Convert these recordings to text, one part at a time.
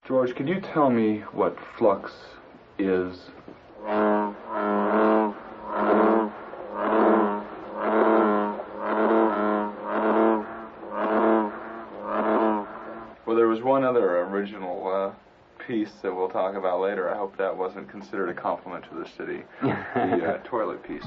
George, could you tell me what flux is? Well, there was one other original piece that we'll talk about later. I hope that wasn't considered a compliment to the city. The toilet piece.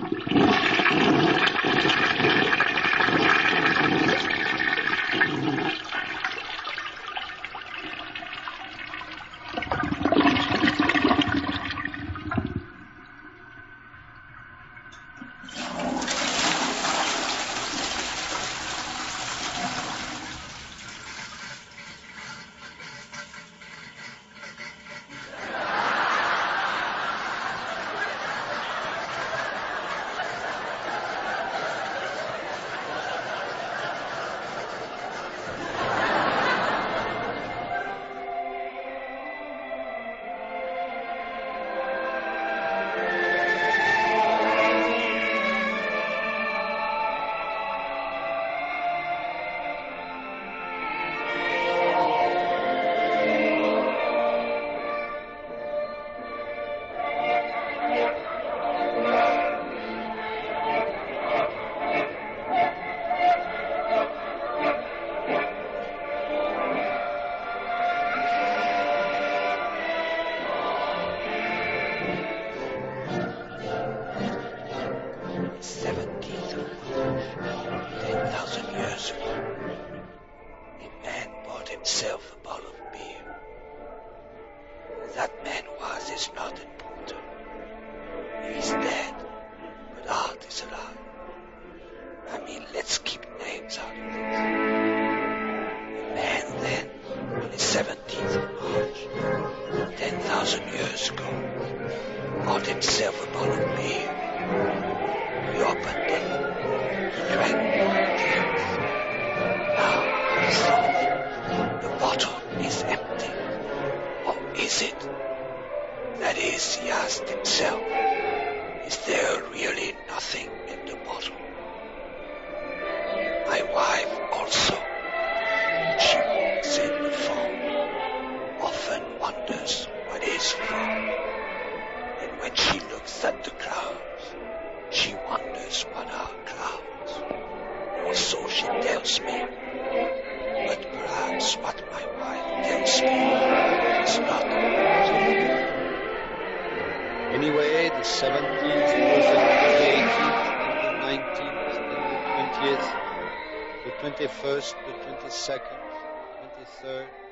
Anyway, the 17th, the 18th, the 19th, and the 20th, the 21st, the 22nd, 23rd,